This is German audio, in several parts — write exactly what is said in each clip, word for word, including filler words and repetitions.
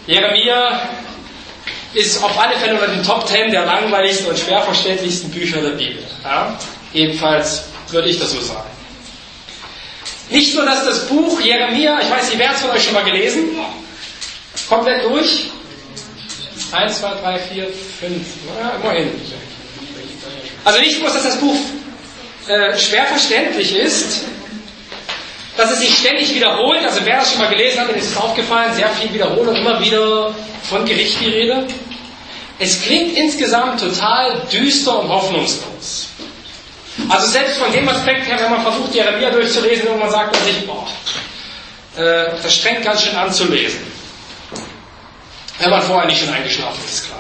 Jeremia ist auf alle Fälle unter den Top Ten der langweiligsten und schwer verständlichsten Bücher der Bibel. Ja? Jedenfalls würde ich das so sagen. Nicht nur, dass das Buch Jeremia, ich weiß nicht, wer hat es von euch schon mal gelesen? Komplett durch? Eins, zwei, drei, vier, fünf. Ja, immerhin. Also nicht bloß, dass das Buch äh, schwer verständlich ist, dass es sich ständig wiederholt. Also wer das schon mal gelesen hat, dem ist es aufgefallen, sehr viel Wiederholung, immer wieder von Gericht die Rede. Es klingt insgesamt total düster und hoffnungslos. Also selbst von dem Aspekt her, wenn man versucht, Jeremia durchzulesen, irgendwann sagt man sich, boah, äh, das strengt ganz schön an zu lesen. Wenn man vorher nicht schon eingeschlafen ist, klar.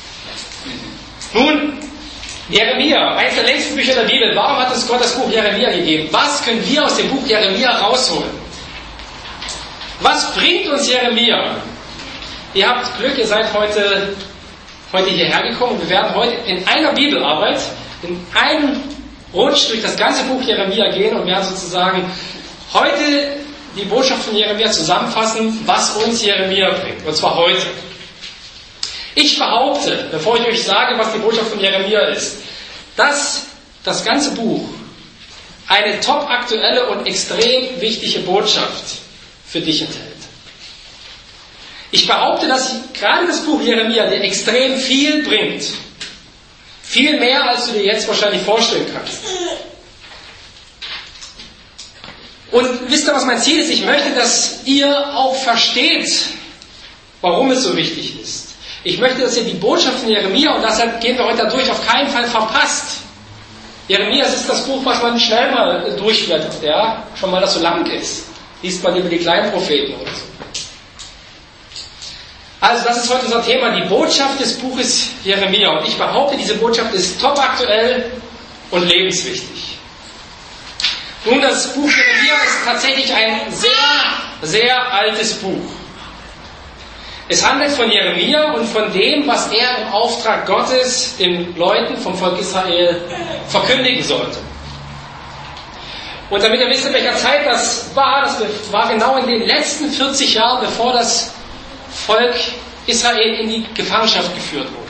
Nun, Jeremia, eines der längsten Bücher der Bibel. Warum hat uns Gott das Buch Jeremia gegeben? Was können wir aus dem Buch Jeremia rausholen? Was bringt uns Jeremia? Ihr habt Glück, ihr seid heute, heute hierher gekommen. Wir werden heute in einer Bibelarbeit, in einem Rutsch durch das ganze Buch Jeremia gehen und werden sozusagen heute die Botschaft von Jeremia zusammenfassen, was uns Jeremia bringt. Und zwar heute. Ich behaupte, bevor ich euch sage, was die Botschaft von Jeremia ist, dass das ganze Buch eine top aktuelle und extrem wichtige Botschaft für dich enthält. Ich behaupte, dass gerade das Buch Jeremia dir extrem viel bringt. Viel mehr, als du dir jetzt wahrscheinlich vorstellen kannst. Und wisst ihr, was mein Ziel ist? Ich möchte, dass ihr auch versteht, warum es so wichtig ist. Ich möchte, dass ihr die Botschaft von Jeremia, und deshalb gehen wir heute dadurch, auf keinen Fall verpasst. Jeremia ist das Buch, was man schnell mal durchblättert, ja? Schon mal, das so lang ist. Liest man über die kleinen Propheten oder so. Also das ist heute unser Thema, die Botschaft des Buches Jeremia. Und ich behaupte, diese Botschaft ist top aktuell und lebenswichtig. Nun, das Buch Jeremia ist tatsächlich ein sehr, sehr altes Buch. Es handelt von Jeremia und von dem, was er im Auftrag Gottes den Leuten vom Volk Israel verkündigen sollte. Und damit ihr wisst, in welcher Zeit das war, das war genau in den letzten vierzig Jahren, bevor das Volk Israel in die Gefangenschaft geführt wurde.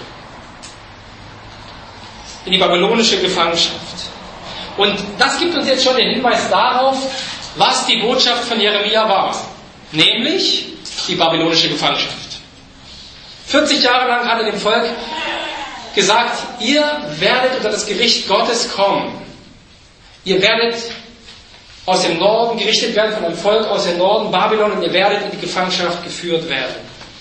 In die babylonische Gefangenschaft. Und das gibt uns jetzt schon den Hinweis darauf, was die Botschaft von Jeremia war. Nämlich die babylonische Gefangenschaft. vierzig Jahre lang hat er dem Volk gesagt, ihr werdet unter das Gericht Gottes kommen. Ihr werdet aus dem Norden gerichtet werden von einem Volk aus dem Norden Babylon und ihr werdet in die Gefangenschaft geführt werden.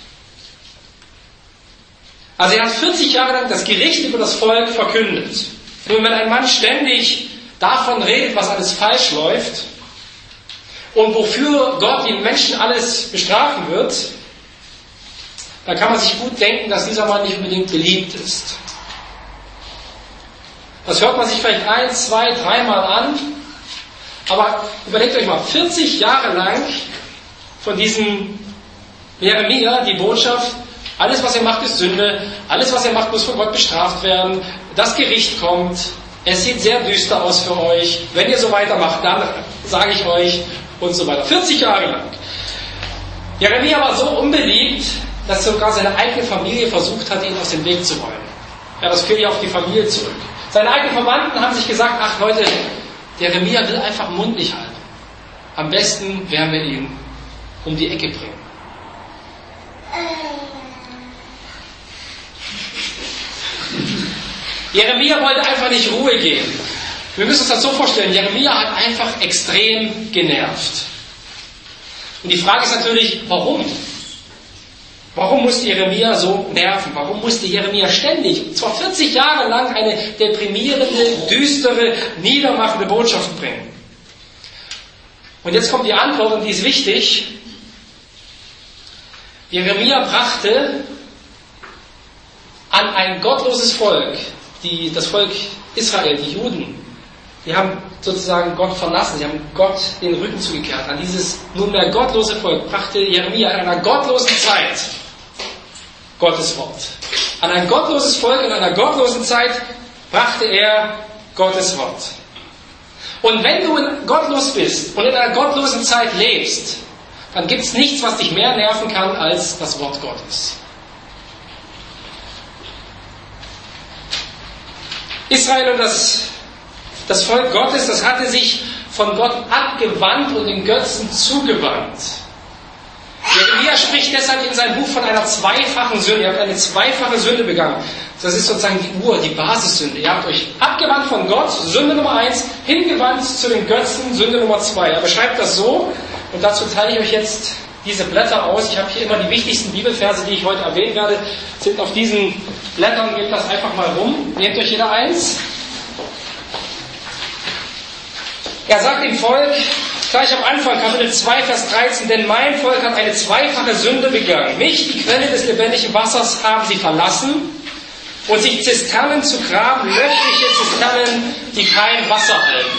Also er hat vierzig Jahre lang das Gericht über das Volk verkündet. Nun, wenn ein Mann ständig davon redet, was alles falsch läuft und wofür Gott die Menschen alles bestrafen wird, dann kann man sich gut denken, dass dieser Mann nicht unbedingt beliebt ist. Das hört man sich vielleicht ein, zwei, dreimal an, aber überlegt euch mal, vierzig Jahre lang von diesem Jeremia die Botschaft, alles was ihr macht ist Sünde, alles was ihr macht muss von Gott bestraft werden, das Gericht kommt, es sieht sehr düster aus für euch, wenn ihr so weitermacht, dann sage ich euch und so weiter. vierzig Jahre lang. Jeremia war so unbeliebt, dass sogar seine eigene Familie versucht hat, ihn aus dem Weg zu räumen. Ja, das fiel ja auf die Familie zurück. Seine eigenen Verwandten haben sich gesagt, ach Leute, Jeremia will einfach den Mund nicht halten. Am besten werden wir ihn um die Ecke bringen. Jeremia wollte einfach nicht Ruhe geben. Wir müssen uns das so vorstellen, Jeremia hat einfach extrem genervt. Und die Frage ist natürlich, warum? Warum musste Jeremia so nerven? Warum musste Jeremia ständig, und zwar vierzig Jahre lang, eine deprimierende, düstere, niedermachende Botschaft bringen? Und jetzt kommt die Antwort, und die ist wichtig. Jeremia brachte an ein gottloses Volk, die, das Volk Israel, die Juden, die haben sozusagen Gott verlassen, sie haben Gott den Rücken zugekehrt. An dieses nunmehr gottlose Volk brachte Jeremia in einer gottlosen Zeit Gottes Wort. An ein gottloses Volk in einer gottlosen Zeit brachte er Gottes Wort. Und wenn du gottlos bist und in einer gottlosen Zeit lebst, dann gibt es nichts, was dich mehr nerven kann als das Wort Gottes. Israel und das, das Volk Gottes, das hatte sich von Gott abgewandt und den Götzen zugewandt. Jeremia spricht deshalb in seinem Buch von einer zweifachen Sünde. Ihr habt eine zweifache Sünde begangen. Das ist sozusagen die Ur, die Basissünde. Ihr habt euch abgewandt von Gott, Sünde Nummer eins, hingewandt zu den Götzen, Sünde Nummer zwei. Er beschreibt das so, und dazu teile ich euch jetzt diese Blätter aus. Ich habe hier immer die wichtigsten Bibelverse, die ich heute erwähnen werde, sind auf diesen Blättern. Gebt das einfach mal rum. Nehmt euch jeder eins. Er sagt dem Volk, gleich am Anfang, Kapitel zwei, Vers dreizehn, denn mein Volk hat eine zweifache Sünde begangen. Mich, die Quelle des lebendigen Wassers, haben sie verlassen und sich Zisternen zu graben, löchliche Zisternen, die kein Wasser halten.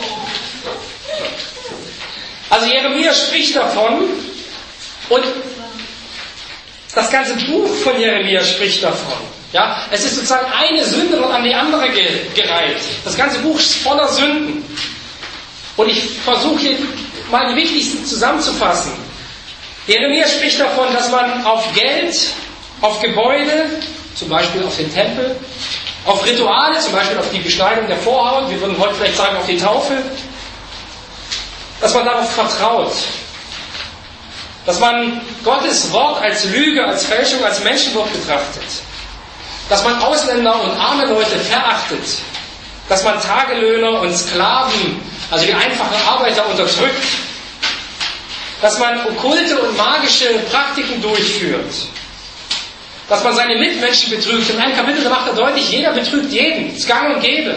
Also Jeremia spricht davon und das ganze Buch von Jeremia spricht davon. Ja, es ist sozusagen eine Sünde und an die andere gereiht. Das ganze Buch ist voller Sünden. Und ich versuche hier mal die wichtigsten zusammenzufassen. Jeremia spricht davon, dass man auf Geld, auf Gebäude, zum Beispiel auf den Tempel, auf Rituale, zum Beispiel auf die Beschneidung der Vorhaut, wir würden heute vielleicht sagen auf die Taufe, dass man darauf vertraut. Dass man Gottes Wort als Lüge, als Fälschung, als Menschenwort betrachtet. Dass man Ausländer und arme Leute verachtet. Dass man Tagelöhner und Sklaven, also die einfachen Arbeiter, unterdrückt. Dass man okkulte und magische Praktiken durchführt. Dass man seine Mitmenschen betrügt. In einem Kapitel macht er deutlich, jeder betrügt jeden. Das ist gang und gäbe.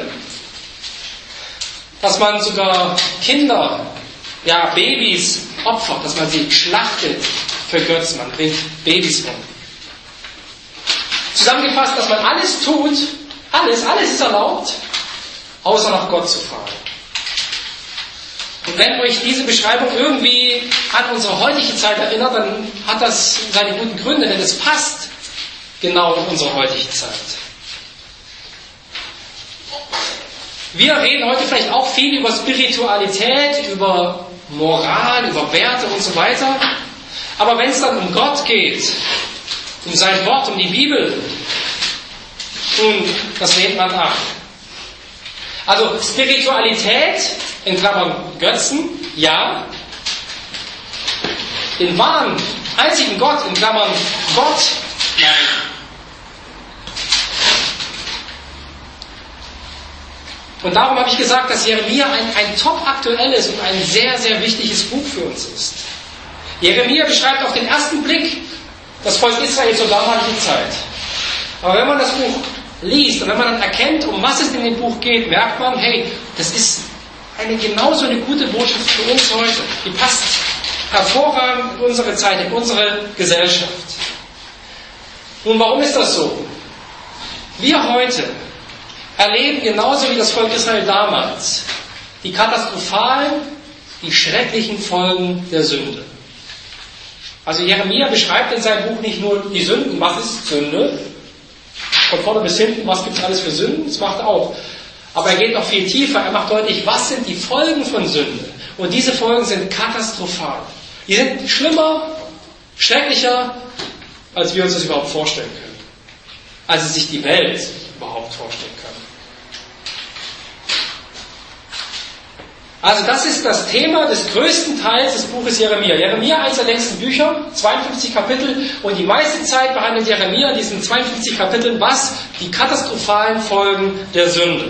Dass man sogar Kinder, ja Babys opfert, dass man sie schlachtet für Götzen. Man bringt Babys um. Zusammengefasst, dass man alles tut, alles, alles ist erlaubt, außer nach Gott zu fragen. Und wenn euch diese Beschreibung irgendwie an unsere heutige Zeit erinnert, dann hat das seine guten Gründe, denn es passt genau in unsere heutige Zeit. Wir reden heute vielleicht auch viel über Spiritualität, über Moral, über Werte und so weiter. Aber wenn es dann um Gott geht, um sein Wort, um die Bibel, nun, das lehnt man ab. Also Spiritualität, in Klammern Götzen, ja. Den wahren, einzigen Gott, in Klammern Gott, nein. Und darum habe ich gesagt, dass Jeremia ein, ein top aktuelles und ein sehr, sehr wichtiges Buch für uns ist. Jeremia beschreibt auf den ersten Blick das Volk Israel zur damaligen Zeit. Aber wenn man das Buch liest und wenn man dann erkennt, um was es in dem Buch geht, merkt man, hey, das ist eine genauso eine gute Botschaft für uns heute. Die passt hervorragend in unsere Zeit, in unsere Gesellschaft. Nun, warum ist das so? Wir heute erleben genauso wie das Volk Israel damals die katastrophalen, die schrecklichen Folgen der Sünde. Also Jeremia beschreibt in seinem Buch nicht nur die Sünden, was ist Sünde, von vorne bis hinten, was gibt es alles für Sünden, das macht er auch. Aber er geht noch viel tiefer, er macht deutlich, was sind die Folgen von Sünde. Und diese Folgen sind katastrophal. Die sind schlimmer, schrecklicher, als wir uns das überhaupt vorstellen können. Als es sich die Welt überhaupt vorstellen kann. Also das ist das Thema des größten Teils des Buches Jeremia. Jeremia, eines der längsten Bücher, zweiundfünfzig Kapitel, und die meiste Zeit behandelt Jeremia in diesen zweiundfünfzig Kapiteln was? Die katastrophalen Folgen der Sünde.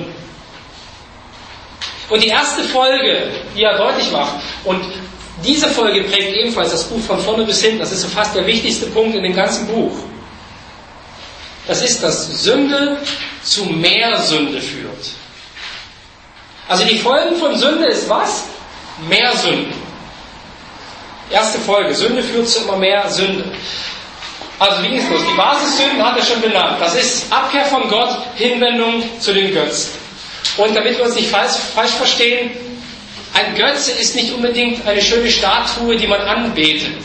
Und die erste Folge, die er deutlich macht, und diese Folge prägt ebenfalls das Buch von vorne bis hinten, das ist so fast der wichtigste Punkt in dem ganzen Buch. Das ist, dass Sünde zu mehr Sünde führt. Also die Folgen von Sünde ist was? Mehr Sünde. Erste Folge, Sünde führt zu immer mehr Sünde. Also wie ging es los? Die Basissünden hat er schon benannt. Das ist Abkehr von Gott, Hinwendung zu den Götzen. Und damit wir uns nicht falsch, falsch verstehen, ein Götze ist nicht unbedingt eine schöne Statue, die man anbetet.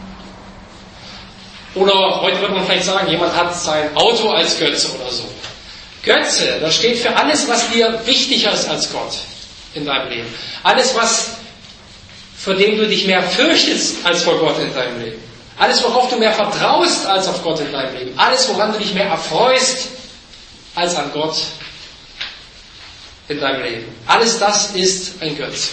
Oder heute würde man vielleicht sagen, jemand hat sein Auto als Götze oder so. Götze, das steht für alles, was dir wichtiger ist als Gott in deinem Leben. Alles, was vor dem du dich mehr fürchtest als vor Gott in deinem Leben. Alles, worauf du mehr vertraust als auf Gott in deinem Leben. Alles, woran du dich mehr erfreust als an Gott in deinem Leben. Alles das ist ein Götze.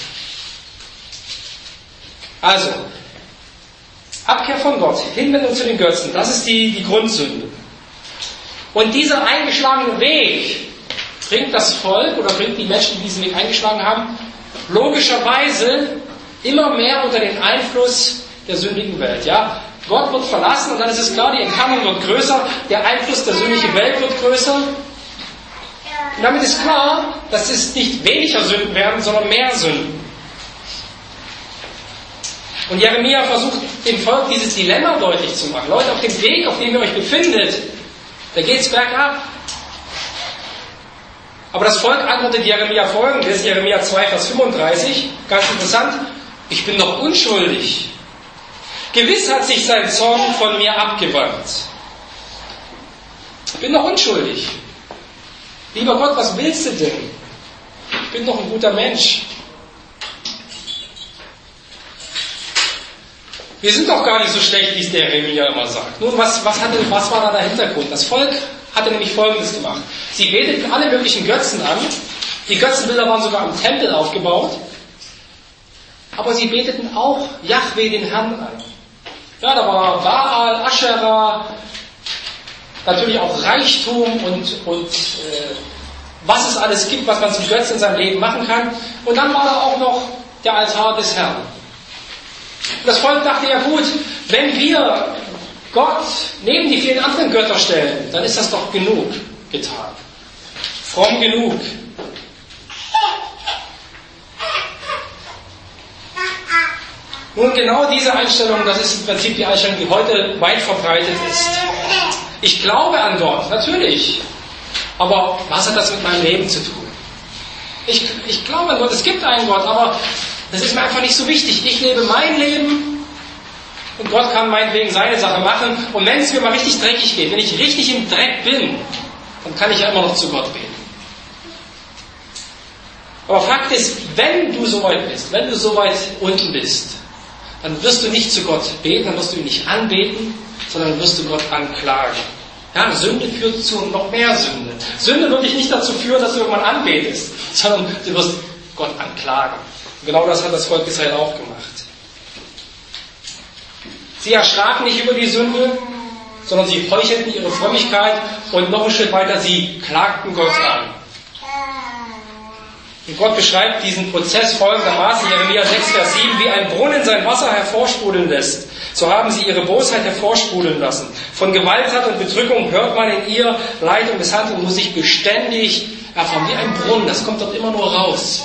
Also, Abkehr von Gott, Hinwendung zu den Götzen, das ist die, die Grundsünde. Und dieser eingeschlagene Weg bringt das Volk oder bringt die Menschen, die diesen Weg eingeschlagen haben, logischerweise immer mehr unter den Einfluss der sündigen Welt. Ja? Gott wird verlassen und dann ist es klar, die Entfernung wird größer, der Einfluss der sündigen Welt wird größer. Und damit ist klar, dass es nicht weniger Sünden werden, sondern mehr Sünden. Und Jeremia versucht dem Volk dieses Dilemma deutlich zu machen. Leute, auf dem Weg, auf dem ihr euch befindet, da geht es bergab. Aber das Volk antwortet Jeremia folgendes, Jeremia zwei, Vers fünfunddreißig, ganz interessant, ich bin doch unschuldig. Gewiss hat sich sein Zorn von mir abgewandt. Ich bin doch unschuldig. Lieber Gott, was willst du denn? Ich bin doch ein guter Mensch. Wir sind doch gar nicht so schlecht, wie es der Jeremia immer sagt. Nun, was, was, hatte, was war da der Hintergrund? Das Volk hatte nämlich Folgendes gemacht. Sie beteten alle möglichen Götzen an. Die Götzenbilder waren sogar im Tempel aufgebaut. Aber sie beteten auch Jahwe, den Herrn, an. Ja, da war Baal, Aschera, natürlich auch Reichtum und, und äh, was es alles gibt, was man zum Götzen in seinem Leben machen kann. Und dann war da auch noch der Altar des Herrn. Und das Volk dachte, ja gut, wenn wir Gott neben die vielen anderen Götter stellen, dann ist das doch genug getan. Fromm genug. Nun, genau diese Einstellung, das ist im Prinzip die Einstellung, die heute weit verbreitet ist. Ich glaube an Gott, natürlich. Aber was hat das mit meinem Leben zu tun? Ich, ich glaube an Gott, es gibt einen Gott, aber das ist mir einfach nicht so wichtig. Ich lebe mein Leben und Gott kann meinetwegen seine Sache machen. Und wenn es mir mal richtig dreckig geht, wenn ich richtig im Dreck bin, dann kann ich ja immer noch zu Gott beten. Aber Fakt ist, wenn du so weit bist, wenn du so weit unten bist, dann wirst du nicht zu Gott beten, dann wirst du ihn nicht anbeten, sondern wirst du Gott anklagen. Ja, Sünde führt zu noch mehr Sünde. Sünde wird dich nicht dazu führen, dass du irgendwann anbetest, sondern du wirst Gott anklagen. Und genau das hat das Volk Israel auch gemacht. Sie erschraken nicht über die Sünde, sondern sie heuchelten ihre Frömmigkeit und noch einen Schritt weiter, sie klagten Gott an. Und Gott beschreibt diesen Prozess folgendermaßen, Jeremia sechs, Vers sieben, wie ein Brunnen sein Wasser hervorsprudeln lässt. So haben sie ihre Bosheit hervorsprudeln lassen. Von Gewalttat und Bedrückung hört man in ihr Leid und Misshandlung, muss sich beständig erfahren. Wie ein Brunnen, das kommt dort immer nur raus.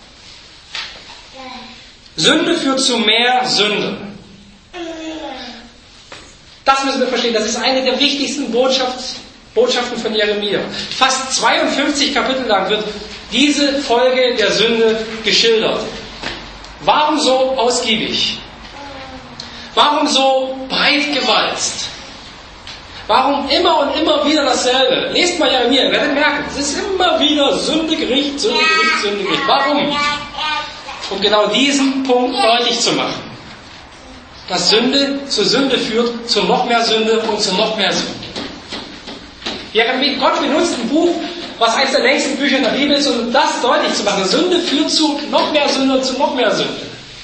Sünde führt zu mehr Sünde. Das müssen wir verstehen, das ist eine der wichtigsten Botschaften von Jeremia. Fast zweiundfünfzig Kapitel lang wird diese Folge der Sünde geschildert. Warum so ausgiebig? Warum so breit gewalzt? Warum immer und immer wieder dasselbe? Lest mal Jeremia, ihr werdet merken, es ist immer wieder Sünde, Gericht, Sünde, Gericht, Sünde, Gericht. Warum? Um genau diesen Punkt deutlich zu machen. Dass Sünde zu Sünde führt, zu noch mehr Sünde und zu noch mehr Sünde. Jeremia, Gott benutzt ein Buch, was eines der längsten Bücher in der Bibel ist, um das deutlich zu machen. Sünde führt zu noch mehr Sünde und zu noch mehr Sünde.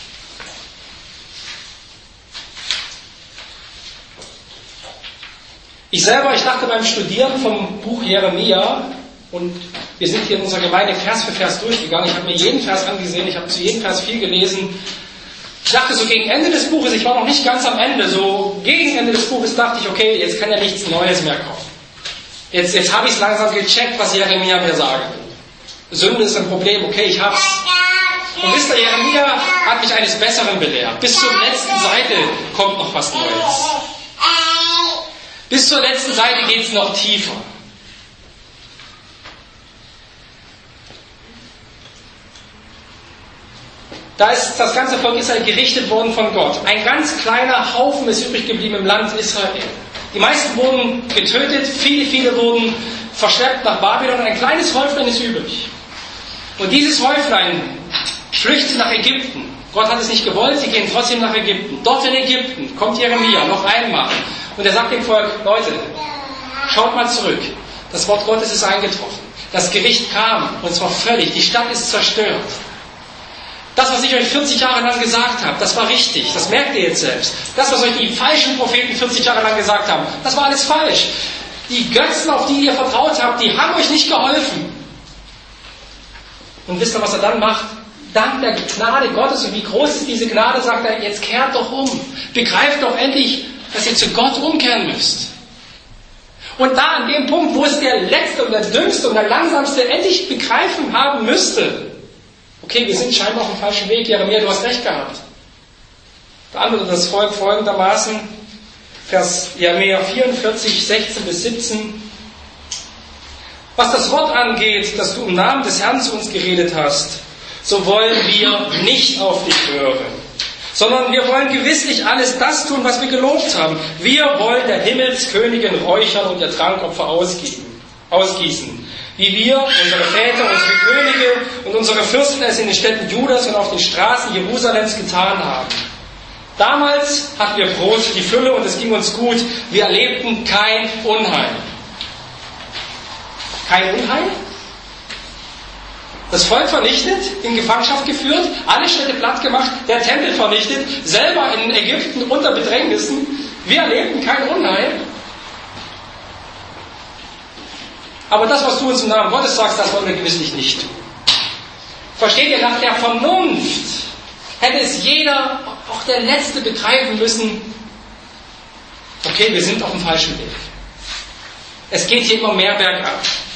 Ich selber, ich dachte beim Studieren vom Buch Jeremia, und wir sind hier in unserer Gemeinde Vers für Vers durchgegangen, ich habe mir jeden Vers angesehen, ich habe zu jedem Vers viel gelesen. Ich dachte so gegen Ende des Buches, ich war noch nicht ganz am Ende, so gegen Ende des Buches dachte ich, okay, jetzt kann ja nichts Neues mehr kommen. Jetzt, jetzt habe ich es langsam gecheckt, was Jeremia mir sagen will. Sünde ist ein Problem, okay, ich hab's. Und wisst ihr, Jeremia hat mich eines Besseren belehrt. Bis zur letzten Seite kommt noch was Neues. Bis zur letzten Seite geht es noch tiefer. Da ist das ganze Volk Israel gerichtet worden von Gott. Ein ganz kleiner Haufen ist übrig geblieben im Land Israel. Die meisten wurden getötet, viele, viele wurden verschleppt nach Babylon. Ein kleines Häuflein ist übrig. Und dieses Häuflein flüchtet nach Ägypten. Gott hat es nicht gewollt, sie gehen trotzdem nach Ägypten. Dort in Ägypten kommt Jeremia noch einmal. Und er sagt dem Volk, Leute, schaut mal zurück. Das Wort Gottes ist eingetroffen. Das Gericht kam, und zwar völlig. Die Stadt ist zerstört. Das, was ich euch vierzig Jahre lang gesagt habe, das war richtig. Das merkt ihr jetzt selbst. Das, was euch die falschen Propheten vierzig Jahre lang gesagt haben, das war alles falsch. Die Götzen, auf die ihr vertraut habt, die haben euch nicht geholfen. Und wisst ihr, was er dann macht? Dank der Gnade Gottes, und wie groß ist diese Gnade, sagt er, jetzt kehrt doch um. Begreift doch endlich, dass ihr zu Gott umkehren müsst. Und da an dem Punkt, wo es der Letzte und der Dümmste und der Langsamste endlich begreifen haben müsste, okay, wir sind scheinbar auf dem falschen Weg, Jeremia, du hast recht gehabt. Da antwortet das Volk folgendermaßen, Vers Jeremia vierundvierzig, sechzehn bis siebzehn. Was das Wort angeht, dass du im Namen des Herrn zu uns geredet hast, so wollen wir nicht auf dich hören, sondern wir wollen gewisslich alles das tun, was wir gelobt haben. Wir wollen der Himmelskönigin räuchern und ihr Trankopfer ausgeben, ausgießen, wie wir, unsere Väter, unsere Könige und unsere Fürsten es in den Städten Judas und auf den Straßen Jerusalems getan haben. Damals hatten wir Brot, die Fülle, und es ging uns gut. Wir erlebten kein Unheil. Kein Unheil? Das Volk vernichtet, in Gefangenschaft geführt, alle Städte platt gemacht, der Tempel vernichtet, selber in Ägypten unter Bedrängnissen. Wir erlebten kein Unheil. Aber das, was du uns im Namen Gottes sagst, das wollen wir gewisslich nicht tun. Versteht ihr, nach der Vernunft hätte es jeder, auch der Letzte, begreifen müssen, okay, wir sind auf dem falschen Weg. Es geht hier immer mehr bergab.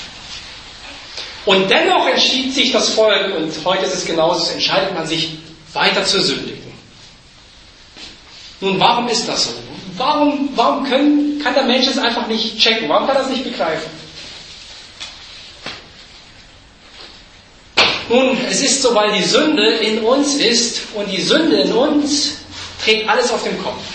Und dennoch entschied sich das Volk, und heute ist es genauso, entscheidet man sich, weiter zu sündigen. Nun, warum ist das so? Warum, warum können, kann der Mensch es einfach nicht checken? Warum kann er es nicht begreifen? Nun, es ist so, weil die Sünde in uns ist, und die Sünde in uns trägt alles auf den Kopf.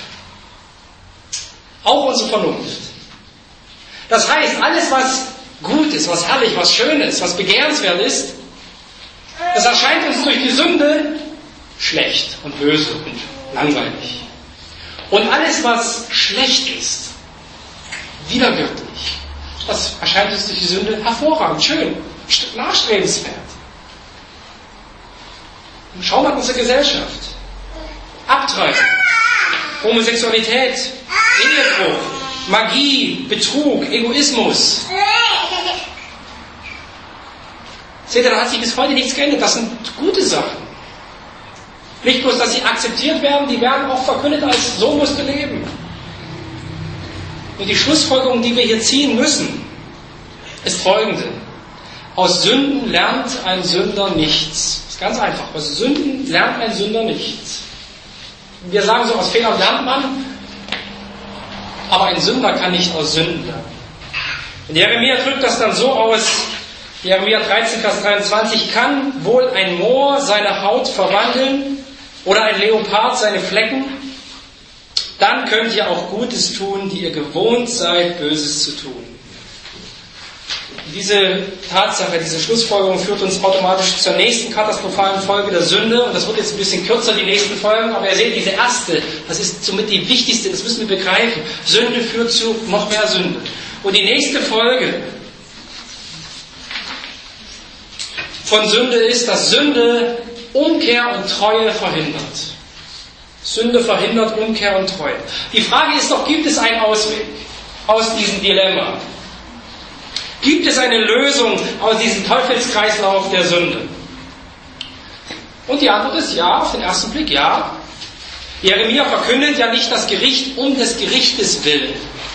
Auch unsere Vernunft. Das heißt, alles, was gut ist, was herrlich, was schön ist, was begehrenswert ist, das erscheint uns durch die Sünde schlecht und böse und langweilig. Und alles, was schlecht ist, widerwärtig, das erscheint uns durch die Sünde hervorragend, schön, nachstrebenswert. Und schau mal in unsere Gesellschaft. Abtreibung, Homosexualität, Ehebruch, Magie, Betrug, Egoismus. Seht ihr, da hat sich bis heute nichts geändert. Das sind gute Sachen. Nicht bloß, dass sie akzeptiert werden, die werden auch verkündet als so musst du leben. Und die Schlussfolgerung, die wir hier ziehen müssen, ist folgende. Aus Sünden lernt ein Sünder nichts. Das ist ganz einfach. Aus Sünden lernt ein Sünder nichts. Wir sagen so, aus Fehlern lernt man, aber ein Sünder kann nicht aus Sünden lernen. Und Jeremia drückt das dann so aus, Jeremia dreizehn, Vers dreiundzwanzig, kann wohl ein Moor seine Haut verwandeln oder ein Leopard seine Flecken? Dann könnt ihr auch Gutes tun, die ihr gewohnt seid, Böses zu tun. Diese Tatsache, diese Schlussfolgerung führt uns automatisch zur nächsten katastrophalen Folge der Sünde. Und das wird jetzt ein bisschen kürzer, die nächsten Folgen. Aber ihr seht, diese erste, das ist somit die wichtigste, das müssen wir begreifen. Sünde führt zu noch mehr Sünde. Und die nächste Folge von Sünde ist, dass Sünde Umkehr und Treue verhindert. Sünde verhindert Umkehr und Treue. Die Frage ist doch, gibt es einen Ausweg aus diesem Dilemma? Gibt es eine Lösung aus diesem Teufelskreislauf der Sünde? Und die Antwort ist ja, auf den ersten Blick ja. Jeremia verkündet ja nicht das Gericht um des Gerichtes willen,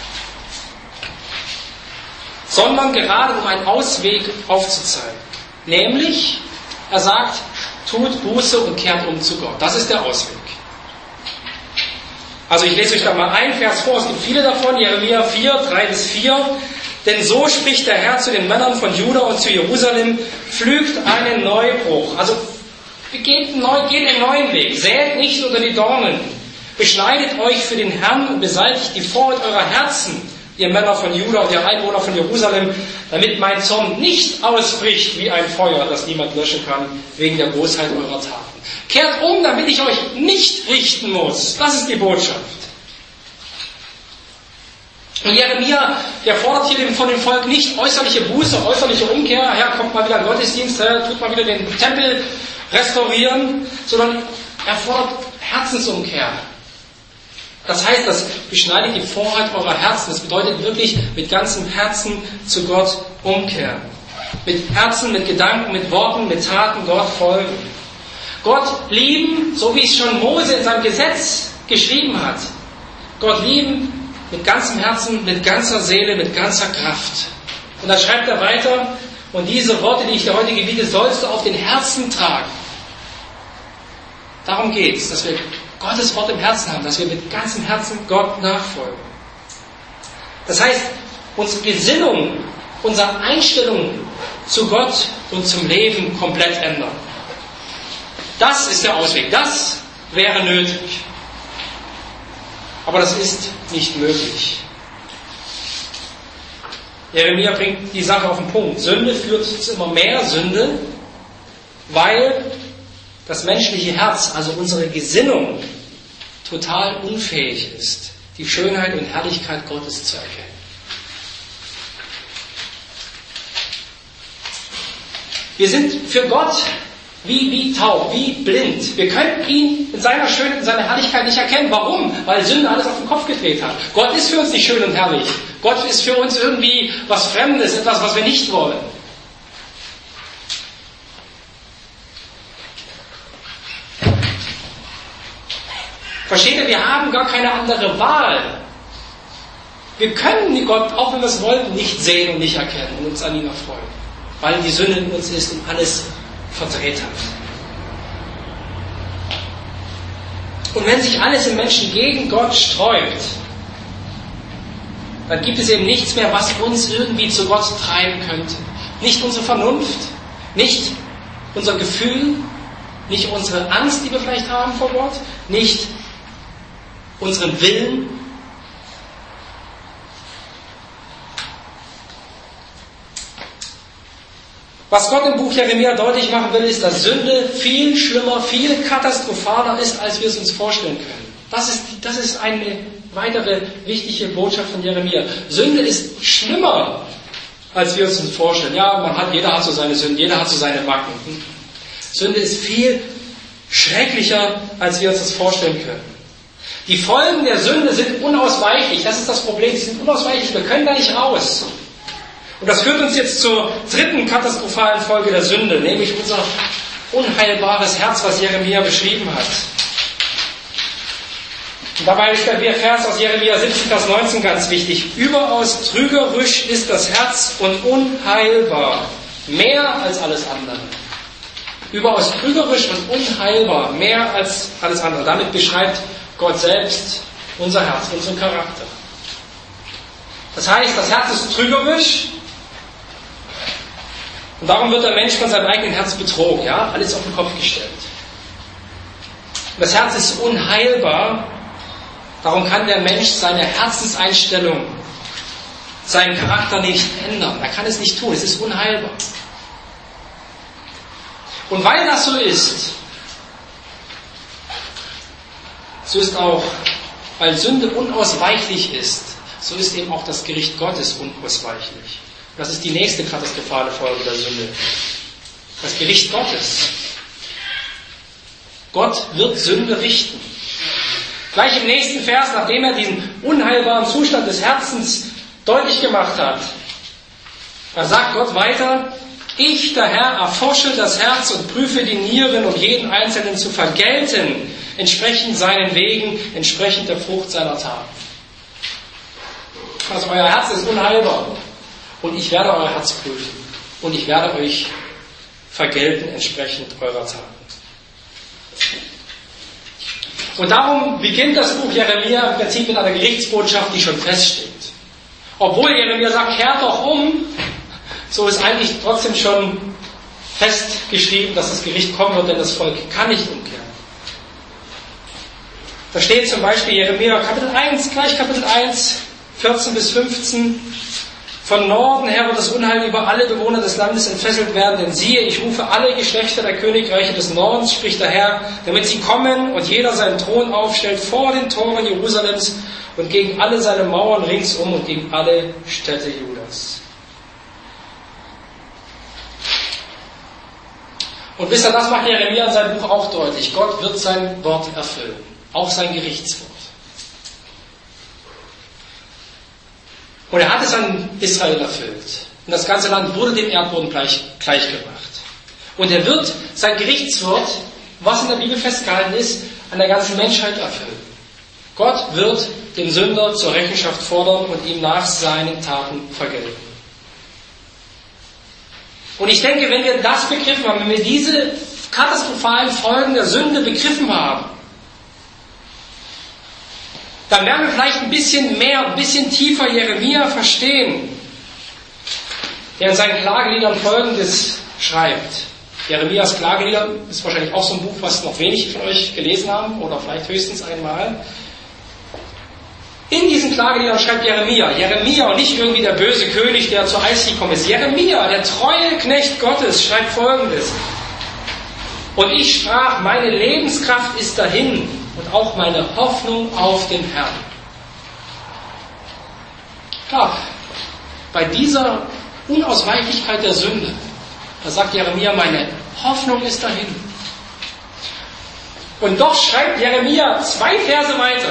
sondern gerade um einen Ausweg aufzuzeigen. Nämlich, er sagt, tut Buße und kehrt um zu Gott. Das ist der Ausweg. Also ich lese euch da mal ein Vers vor, es gibt viele davon, Jeremia vier, drei bis vier. Denn so spricht der Herr zu den Männern von Juda und zu Jerusalem, pflügt einen Neubruch. Also geht einen neuen Weg, sät nicht unter die Dornen, beschneidet euch für den Herrn und beseitigt die Vorhaut eurer Herzen, ihr Männer von Juda und ihr Einwohner von Jerusalem, damit mein Zorn nicht ausbricht wie ein Feuer, das niemand löschen kann, wegen der Bosheit eurer Taten. Kehrt um, damit ich euch nicht richten muss. Das ist die Botschaft. Und Jeremia, der fordert hier von dem Volk nicht äußerliche Buße, äußerliche Umkehr. Herr, kommt mal wieder ein Gottesdienst, Herr, tut mal wieder den Tempel restaurieren, sondern er fordert Herzensumkehr. Das heißt, das beschneidet die Vorheit eurer Herzen. Das bedeutet wirklich mit ganzem Herzen zu Gott umkehren. Mit Herzen, mit Gedanken, mit Worten, mit Taten Gott folgen. Gott lieben, so wie es schon Mose in seinem Gesetz geschrieben hat. Gott lieben mit ganzem Herzen, mit ganzer Seele, mit ganzer Kraft. Und dann schreibt er weiter, und diese Worte, die ich dir heute gebiete, sollst du auf den Herzen tragen. Darum geht es, dass wir Gottes Wort im Herzen haben, dass wir mit ganzem Herzen Gott nachfolgen. Das heißt, unsere Gesinnung, unsere Einstellung zu Gott und zum Leben komplett ändern. Das ist der Ausweg. Das wäre nötig. Aber das ist nicht möglich. Jeremia bringt die Sache auf den Punkt. Sünde führt zu immer mehr Sünde, weil das menschliche Herz, also unsere Gesinnung, total unfähig ist, die Schönheit und Herrlichkeit Gottes zu erkennen. Wir sind für Gott wie, wie taub, wie blind. Wir können ihn in seiner Schönheit, in seiner Herrlichkeit nicht erkennen. Warum? Weil Sünde alles auf den Kopf gedreht hat. Gott ist für uns nicht schön und herrlich. Gott ist für uns irgendwie was Fremdes, etwas, was wir nicht wollen. Versteht ihr, wir haben gar keine andere Wahl. Wir können Gott, auch wenn wir es wollten, nicht sehen und nicht erkennen und uns an ihn erfreuen. Weil die Sünde in uns ist und alles verdreht hat. Und wenn sich alles im Menschen gegen Gott sträubt, dann gibt es eben nichts mehr, was uns irgendwie zu Gott treiben könnte. Nicht unsere Vernunft, nicht unser Gefühl, nicht unsere Angst, die wir vielleicht haben vor Gott, nicht unseren Willen. Was Gott im Buch Jeremia deutlich machen will, ist, dass Sünde viel schlimmer, viel katastrophaler ist, als wir es uns vorstellen können. Das ist, das ist eine weitere wichtige Botschaft von Jeremia. Sünde ist schlimmer, als wir es uns vorstellen. Ja, man hat, jeder hat so seine Sünden, jeder hat so seine Macken. Sünde ist viel schrecklicher, als wir uns das vorstellen können. Die Folgen der Sünde sind unausweichlich. Das ist das Problem. Sie sind unausweichlich. Wir können da nicht raus. Und das führt uns jetzt zur dritten katastrophalen Folge der Sünde, nämlich unser unheilbares Herz, was Jeremia beschrieben hat. Und dabei ist der Vers aus Jeremia siebzehn, Vers neunzehn ganz wichtig. Überaus trügerisch ist das Herz und unheilbar, mehr als alles andere. Überaus trügerisch und unheilbar, mehr als alles andere. Damit beschreibt Gott selbst unser Herz, unseren Charakter. Das heißt, das Herz ist trügerisch und darum wird der Mensch von seinem eigenen Herz betrogen, ja, alles auf den Kopf gestellt. Und das Herz ist unheilbar, darum kann der Mensch seine Herzenseinstellung, seinen Charakter nicht ändern. Er kann es nicht tun, es ist unheilbar. Und weil das so ist, so ist auch, weil Sünde unausweichlich ist, so ist eben auch das Gericht Gottes unausweichlich. Das ist die nächste katastrophale Folge der Sünde. Das Gericht Gottes. Gott wird Sünde richten. Gleich im nächsten Vers, nachdem er diesen unheilbaren Zustand des Herzens deutlich gemacht hat, da sagt Gott weiter, ich, der Herr, erforsche das Herz und prüfe die Nieren, um jeden Einzelnen zu vergelten, entsprechend seinen Wegen, entsprechend der Frucht seiner Taten. Also euer Herz ist unheilbar und ich werde euer Herz prüfen und ich werde euch vergelten entsprechend eurer Taten. Und darum beginnt das Buch Jeremia im Prinzip mit einer Gerichtsbotschaft, die schon feststeht. Obwohl Jeremia sagt, kehrt doch um, so ist eigentlich trotzdem schon festgeschrieben, dass das Gericht kommen wird, denn das Volk kann nicht umkehren. Da steht zum Beispiel Jeremia Kapitel eins, gleich Kapitel eins, vierzehn bis fünfzehn. Von Norden her wird das Unheil über alle Bewohner des Landes entfesselt werden, denn siehe, ich rufe alle Geschlechter der Königreiche des Nordens, spricht der Herr, damit sie kommen und jeder seinen Thron aufstellt vor den Toren Jerusalems und gegen alle seine Mauern ringsum und gegen alle Städte Judas. Und wisst ihr, das macht Jeremia in seinem Buch auch deutlich. Gott wird sein Wort erfüllen, auch sein Gerichtswort. Und er hat es an Israel erfüllt. Und das ganze Land wurde dem Erdboden gleich, gleichgebracht. Und er wird sein Gerichtswort, was in der Bibel festgehalten ist, an der ganzen Menschheit erfüllen. Gott wird den Sünder zur Rechenschaft fordern und ihm nach seinen Taten vergelten. Und ich denke, wenn wir das begriffen haben, wenn wir diese katastrophalen Folgen der Sünde begriffen haben, dann werden wir vielleicht ein bisschen mehr, ein bisschen tiefer Jeremia verstehen, der in seinen Klageliedern Folgendes schreibt. Jeremias Klagelieder ist wahrscheinlich auch so ein Buch, was noch wenig von euch gelesen haben oder vielleicht höchstens einmal. In diesen Klageliedern schreibt Jeremia, Jeremia und nicht irgendwie der böse König, der zur Eis gekommen ist. Jeremia, der treue Knecht Gottes, schreibt Folgendes. Und ich sprach, meine Lebenskraft ist dahin und auch meine Hoffnung auf den Herrn. Klar, bei dieser Unausweichlichkeit der Sünde, da sagt Jeremia, meine Hoffnung ist dahin. Und doch schreibt Jeremia zwei Verse weiter.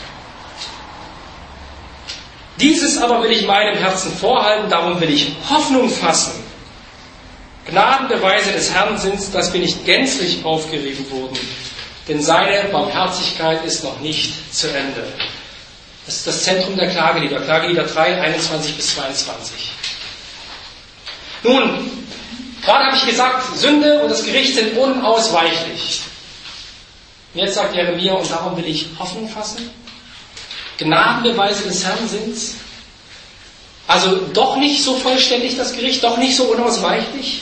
Dieses aber will ich meinem Herzen vorhalten, darum will ich Hoffnung fassen. Gnadenbeweise des Herrn sind's, dass wir nicht gänzlich aufgerieben wurden, denn seine Barmherzigkeit ist noch nicht zu Ende. Das ist das Zentrum der Klagelieder, Klagelieder drei, einundzwanzig bis zweiundzwanzig. Nun, gerade habe ich gesagt, Sünde und das Gericht sind unausweichlich. Und jetzt sagt Jeremia, und darum will ich Hoffnung fassen. Gnadenbeweise des Herrn sind's. Also doch nicht so vollständig das Gericht, doch nicht so unausweichlich.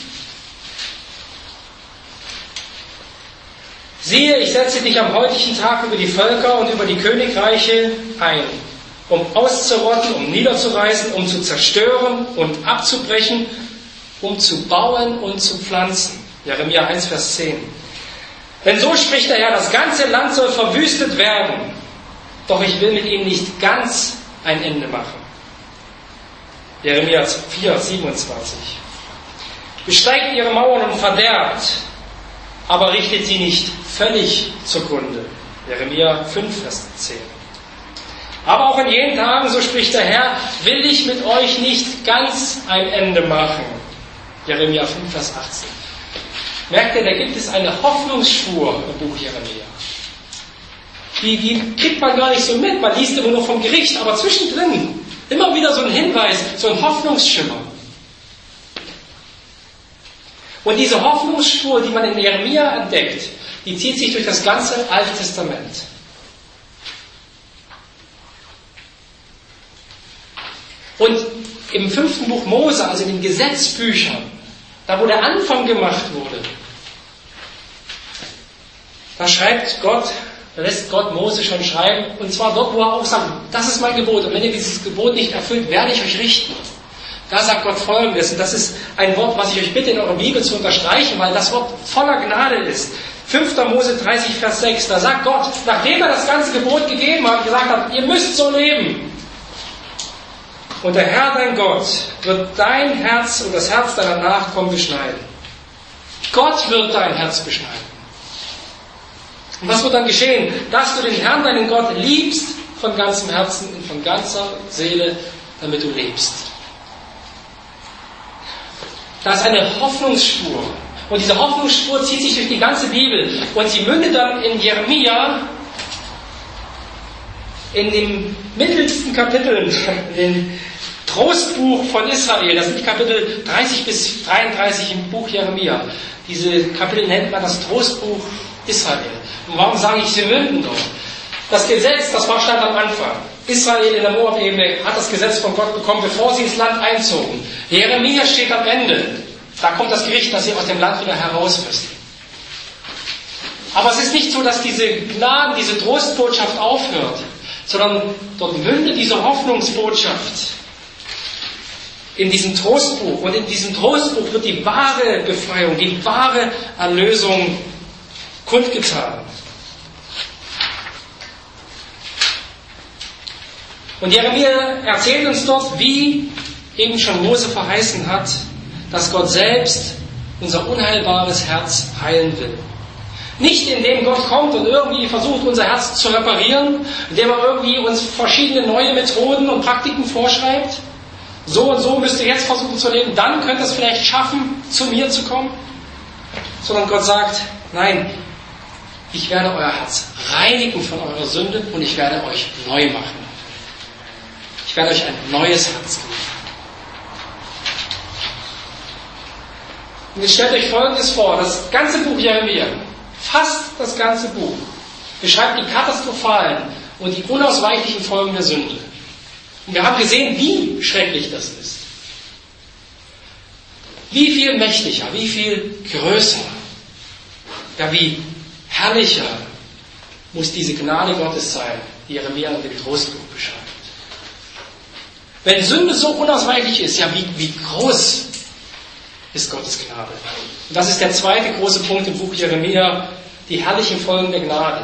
Siehe, ich setze dich am heutigen Tag über die Völker und über die Königreiche ein, um auszurotten, um niederzureißen, um zu zerstören und abzubrechen, um zu bauen und zu pflanzen. Jeremia eins, Vers zehn. Denn so spricht der Herr, das ganze Land soll verwüstet werden, doch ich will mit ihm nicht ganz ein Ende machen. Jeremia vier, siebenundzwanzig. Besteigt ihre Mauern und verderbt, aber richtet sie nicht völlig zugrunde. Jeremia fünf, Vers zehn. Aber auch in jenen Tagen, so spricht der Herr, will ich mit euch nicht ganz ein Ende machen. Jeremia fünf, Vers achtzehn. Merkt ihr, da gibt es eine Hoffnungsspur im Buch Jeremia. Die, die kriegt man gar nicht so mit, man liest immer nur vom Gericht, aber zwischendrin immer wieder so ein Hinweis, so ein Hoffnungsschimmer. Und diese Hoffnungsspur, die man in Jeremia entdeckt, die zieht sich durch das ganze Alte Testament. Und im fünften Buch Mose, also in den Gesetzbüchern, da wo der Anfang gemacht wurde, da schreibt Gott, da lässt Gott Mose schon schreiben, und zwar dort, wo er auch sagt, das ist mein Gebot, und wenn ihr dieses Gebot nicht erfüllt, werde ich euch richten. Da sagt Gott Folgendes, und das ist ein Wort, was ich euch bitte in eurer Bibel zu unterstreichen, weil das Wort voller Gnade ist. fünfter Mose dreißig, Vers sechs, da sagt Gott, nachdem er das ganze Gebot gegeben hat, gesagt hat, ihr müsst so leben. Und der Herr, dein Gott, wird dein Herz und das Herz deiner Nachkommen beschneiden. Gott wird dein Herz beschneiden. Und was wird dann geschehen? Dass du den Herrn, deinen Gott, liebst von ganzem Herzen und von ganzer Seele, damit du lebst. Da ist eine Hoffnungsspur. Und diese Hoffnungsspur zieht sich durch die ganze Bibel. Und sie mündet dann in Jeremia, in den mittelsten Kapiteln, in den Trostbuch von Israel. Das sind die Kapitel dreißig bis dreiunddreißig im Buch Jeremia. Diese Kapitel nennt man das Trostbuch Israel. Und warum sage ich, sie münden dort? Das Gesetz, das war stand am Anfang. Israel in der Moab-Ebene hat das Gesetz von Gott bekommen, bevor sie ins Land einzogen. Jeremia steht am Ende. Da kommt das Gericht, dass sie aus dem Land wieder heraus müssen. Aber es ist nicht so, dass diese Gnaden, diese Trostbotschaft aufhört, sondern dort mündet diese Hoffnungsbotschaft in diesem Trostbuch. Und in diesem Trostbuch wird die wahre Befreiung, die wahre Erlösung kundgetan. Und Jeremia erzählt uns dort, wie eben schon Mose verheißen hat, dass Gott selbst unser unheilbares Herz heilen will. Nicht indem Gott kommt und irgendwie versucht, unser Herz zu reparieren, indem er irgendwie uns verschiedene neue Methoden und Praktiken vorschreibt. So und so müsst ihr jetzt versuchen zu leben, dann könnt ihr es vielleicht schaffen, zu mir zu kommen. Sondern Gott sagt, nein, ich werde euer Herz reinigen von eurer Sünde und ich werde euch neu machen. Ich werde euch ein neues Herz geben. Und jetzt stellt euch Folgendes vor, das ganze Buch Jeremia, fast das ganze Buch, beschreibt die katastrophalen und die unausweichlichen Folgen der Sünde. Und wir haben gesehen, wie schrecklich das ist. Wie viel mächtiger, wie viel größer, ja wie herrlicher muss diese Gnade Gottes sein, die Jeremia in dem Trostbuch beschreibt. Wenn Sünde so unausweichlich ist, ja wie, wie groß ist Gottes Gnade. Und das ist der zweite große Punkt im Buch Jeremia, die herrlichen Folgen der Gnade.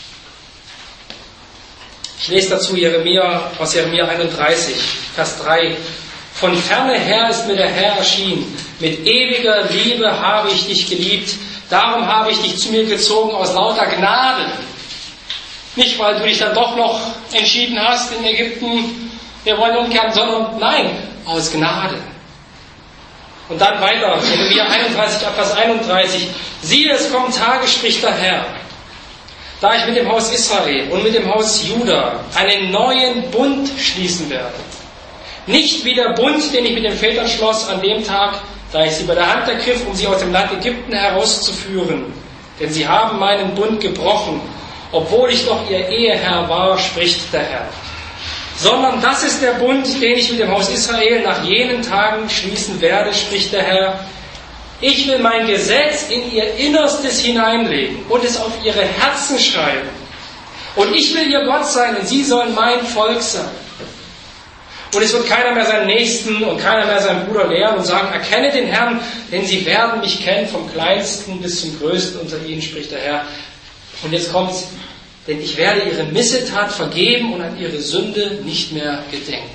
Ich lese dazu Jeremia aus Jeremia einunddreißig, Vers drei. Von ferne her ist mir der Herr erschienen. Mit ewiger Liebe habe ich dich geliebt. Darum habe ich dich zu mir gezogen aus lauter Gnade. Nicht, weil du dich dann doch noch entschieden hast in Ägypten, wir wollen umkehren, sondern nein, aus Gnade. Und dann weiter, Jeremia einunddreißig, Vers einunddreißig. Siehe, es kommen Tage, spricht der Herr, da ich mit dem Haus Israel und mit dem Haus Juda einen neuen Bund schließen werde. Nicht wie der Bund, den ich mit den Vätern schloss an dem Tag, da ich sie bei der Hand ergriff, um sie aus dem Land Ägypten herauszuführen. Denn sie haben meinen Bund gebrochen, obwohl ich doch ihr Eheherr war, spricht der Herr. Sondern das ist der Bund, den ich mit dem Haus Israel nach jenen Tagen schließen werde, spricht der Herr. Ich will mein Gesetz in ihr Innerstes hineinlegen und es auf ihre Herzen schreiben. Und ich will ihr Gott sein und sie sollen mein Volk sein. Und es wird keiner mehr seinen Nächsten und keiner mehr seinen Bruder lehren und sagen, erkenne den Herrn, denn sie werden mich kennen, vom Kleinsten bis zum Größten unter ihnen, spricht der Herr. Und jetzt kommt's. Denn ich werde ihre Missetat vergeben und an ihre Sünde nicht mehr gedenken.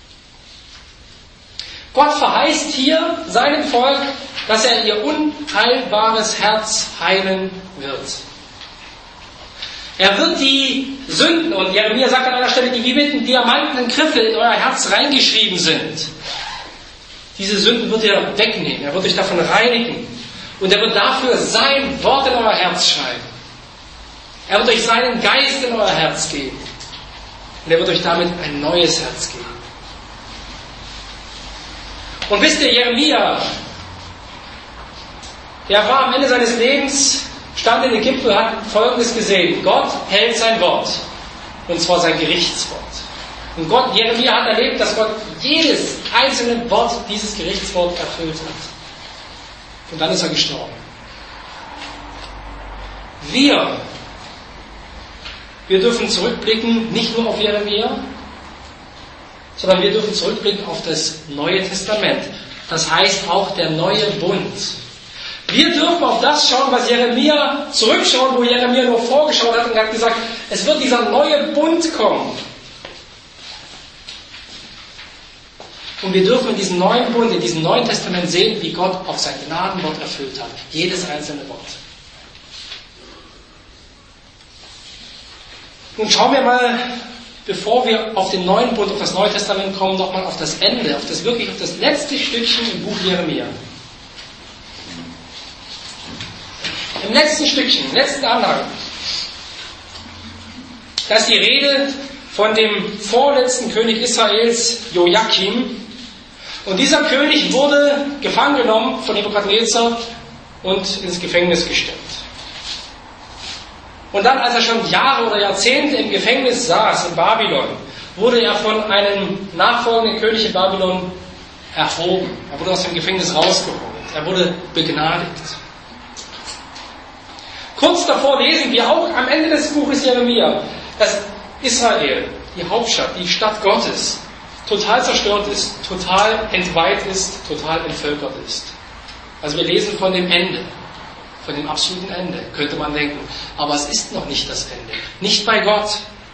Gott verheißt hier seinem Volk, dass er ihr unheilbares Herz heilen wird. Er wird die Sünden, und Jeremia sagt an einer Stelle, die wie mit einem diamantenen Griffel in euer Herz reingeschrieben sind. Diese Sünden wird er wegnehmen, er wird euch davon reinigen. Und er wird dafür sein Wort in euer Herz schreiben. Er wird euch seinen Geist in euer Herz geben. Und er wird euch damit ein neues Herz geben. Und wisst ihr, Jeremia, der war am Ende seines Lebens, stand in Ägypten und hat Folgendes gesehen. Gott hält sein Wort. Und zwar sein Gerichtswort. Und Gott, Jeremia hat erlebt, dass Gott jedes einzelne Wort dieses Gerichtswort erfüllt hat. Und dann ist er gestorben. Wir Wir dürfen zurückblicken, nicht nur auf Jeremia, sondern wir dürfen zurückblicken auf das Neue Testament. Das heißt auch der neue Bund. Wir dürfen auf das schauen, was Jeremia zurückschauen, wo Jeremia nur vorgeschaut hat und hat gesagt, es wird dieser neue Bund kommen. Und wir dürfen in diesem neuen Bund, in diesem neuen Testament sehen, wie Gott auf sein Gnadenwort erfüllt hat. Jedes einzelne Wort. Nun schauen wir mal, bevor wir auf den neuen Bund, auf das Neue Testament kommen, nochmal auf das Ende, auf das wirklich, auf das letzte Stückchen im Buch Jeremia. Im letzten Stückchen, im letzten Anhang, da ist die Rede von dem vorletzten König Israels, Joachim. Und dieser König wurde gefangen genommen von Nebukadnezar und ins Gefängnis gesteckt. Und dann, als er schon Jahre oder Jahrzehnte im Gefängnis saß, in Babylon, wurde er von einem nachfolgenden König in Babylon erhoben. Er wurde aus dem Gefängnis rausgeholt. Er wurde begnadigt. Kurz davor lesen wir auch am Ende des Buches Jeremia, dass Israel, die Hauptstadt, die Stadt Gottes, total zerstört ist, total entweiht ist, total entvölkert ist. Also wir lesen von dem Ende, von dem absoluten Ende, könnte man denken. Aber es ist noch nicht das Ende. Nicht bei Gott.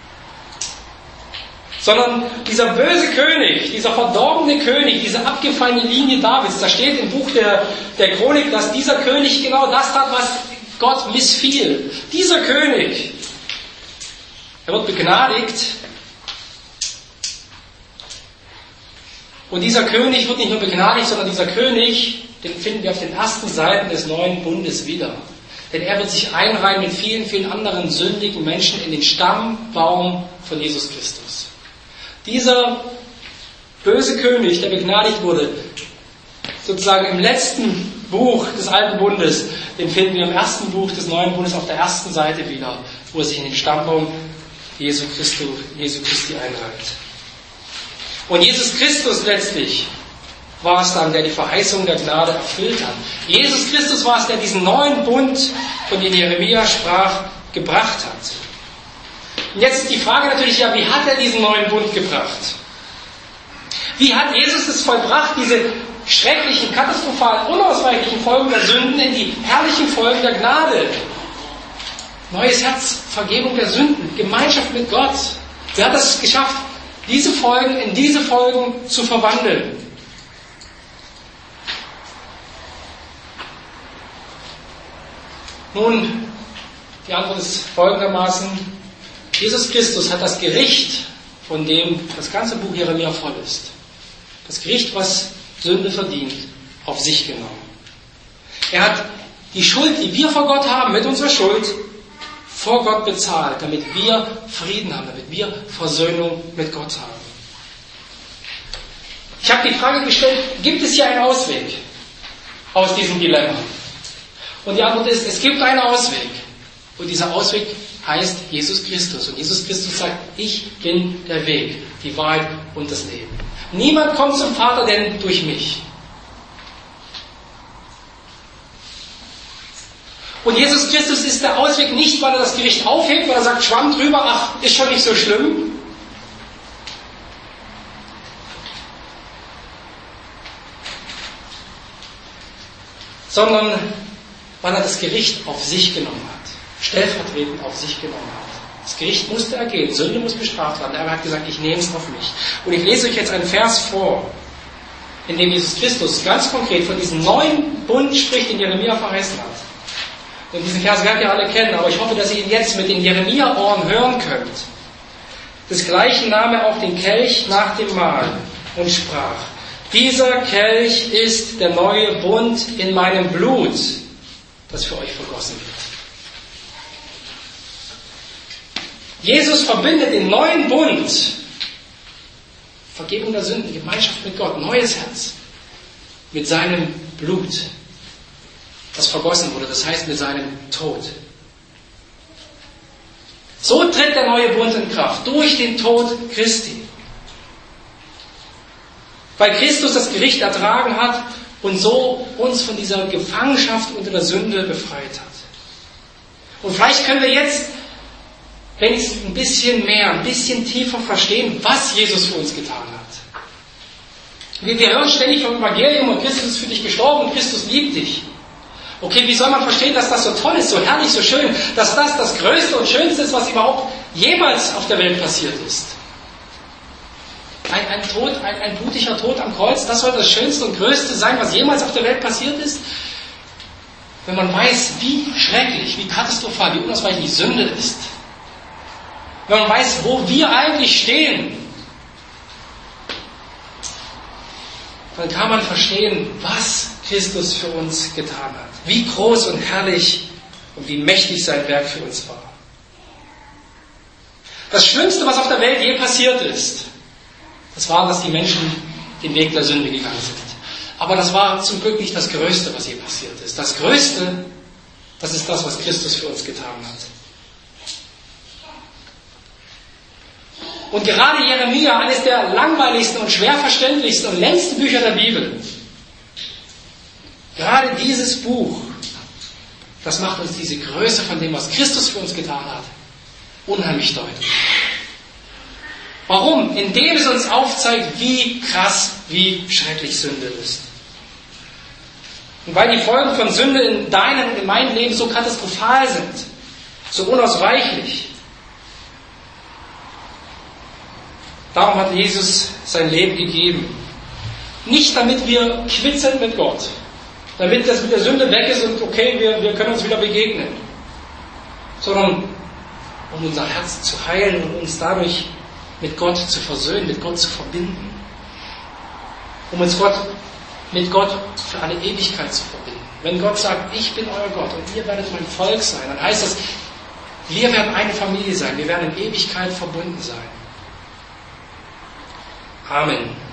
Sondern dieser böse König, dieser verdorbene König, diese abgefallene Linie Davids, da steht im Buch der, der Chronik, dass dieser König genau das tat, was Gott missfiel. Dieser König, er wird begnadigt. Und dieser König wird nicht nur begnadigt, sondern dieser König, den finden wir auf den ersten Seiten des neuen Bundes wieder. Denn er wird sich einreihen mit vielen, vielen anderen sündigen Menschen in den Stammbaum von Jesus Christus. Dieser böse König, der begnadigt wurde, sozusagen im letzten Buch des Alten Bundes, den finden wir im ersten Buch des Neuen Bundes auf der ersten Seite wieder, wo er sich in den Stammbaum Jesu Christi, Jesu Christi einreiht. Und Jesus Christus letztlich war es dann, der die Verheißung der Gnade erfüllt hat. Jesus Christus war es, der diesen neuen Bund, von dem Jeremia sprach, gebracht hat. Und jetzt ist die Frage natürlich, ja, wie hat er diesen neuen Bund gebracht? Wie hat Jesus es vollbracht, diese schrecklichen, katastrophalen, unausweichlichen Folgen der Sünden in die herrlichen Folgen der Gnade? Neues Herz, Vergebung der Sünden, Gemeinschaft mit Gott. Wer hat es geschafft, diese Folgen in diese Folgen zu verwandeln? Nun, die Antwort ist folgendermaßen: Jesus Christus hat das Gericht, von dem das ganze Buch Jeremia voll ist, das Gericht, was Sünde verdient, auf sich genommen. Er hat die Schuld, die wir vor Gott haben, mit unserer Schuld, vor Gott bezahlt, damit wir Frieden haben, damit wir Versöhnung mit Gott haben. Ich habe die Frage gestellt, gibt es hier einen Ausweg aus diesem Dilemma? Und die Antwort ist, es gibt einen Ausweg. Und dieser Ausweg heißt Jesus Christus. Und Jesus Christus sagt, ich bin der Weg, die Wahrheit und das Leben. Niemand kommt zum Vater, denn durch mich. Und Jesus Christus ist der Ausweg nicht, weil er das Gericht aufhebt, weil er sagt, Schwamm drüber, ach, ist schon nicht so schlimm. Sondern weil er das Gericht auf sich genommen hat. Stellvertretend auf sich genommen hat. Das Gericht musste ergehen, Sünde muss bestraft werden. Er hat gesagt, ich nehme es auf mich. Und ich lese euch jetzt einen Vers vor, in dem Jesus Christus ganz konkret von diesem neuen Bund spricht, den Jeremia verheißen hat. Und diesen Vers werdet ihr alle kennen, aber ich hoffe, dass ihr ihn jetzt mit den Jeremia-Ohren hören könnt. Desgleichen nahm er auch den Kelch nach dem Mahl und sprach, dieser Kelch ist der neue Bund in meinem Blut, das für euch vergossen wird. Jesus verbindet den neuen Bund, Vergebung der Sünden, Gemeinschaft mit Gott, neues Herz, mit seinem Blut, das vergossen wurde, das heißt mit seinem Tod. So tritt der neue Bund in Kraft, durch den Tod Christi. Weil Christus das Gericht ertragen hat und so uns von dieser Gefangenschaft unter der Sünde befreit hat. Und vielleicht können wir jetzt wenigstens ein bisschen mehr, ein bisschen tiefer verstehen, was Jesus für uns getan hat. Wir, wir hören ständig vom Evangelium und Christus ist für dich gestorben und Christus liebt dich. Okay, wie soll man verstehen, dass das so toll ist, so herrlich, so schön, dass das das Größte und Schönste ist, was überhaupt jemals auf der Welt passiert ist? Ein, ein Tod, ein, ein blutiger Tod am Kreuz, das soll das Schönste und Größte sein, was jemals auf der Welt passiert ist? Wenn man weiß, wie schrecklich, wie katastrophal, wie unausweichlich die Sünde ist. Wenn man weiß, wo wir eigentlich stehen, dann kann man verstehen, was Christus für uns getan hat. Wie groß und herrlich und wie mächtig sein Werk für uns war. Das Schlimmste, was auf der Welt je passiert ist, das war, dass die Menschen den Weg der Sünde gegangen sind. Aber das war zum Glück nicht das Größte, was je passiert ist. Das Größte, das ist das, was Christus für uns getan hat. Und gerade Jeremia, eines der langweiligsten und schwer verständlichsten und längsten Bücher der Bibel, gerade dieses Buch, das macht uns diese Größe von dem, was Christus für uns getan hat, unheimlich deutlich. Warum? Indem es uns aufzeigt, wie krass, wie schrecklich Sünde ist. Und weil die Folgen von Sünde in deinem und in meinem Leben so katastrophal sind, so unausweichlich. Darum hat Jesus sein Leben gegeben. Nicht damit wir quitt sind mit Gott, damit das mit der Sünde weg ist und okay, wir, wir können uns wieder begegnen, sondern um unser Herz zu heilen und uns dadurch mit Gott zu versöhnen, mit Gott zu verbinden. Um uns Gott, mit Gott für eine Ewigkeit zu verbinden. Wenn Gott sagt, ich bin euer Gott und ihr werdet mein Volk sein, dann heißt das, wir werden eine Familie sein, wir werden in Ewigkeit verbunden sein. Amen.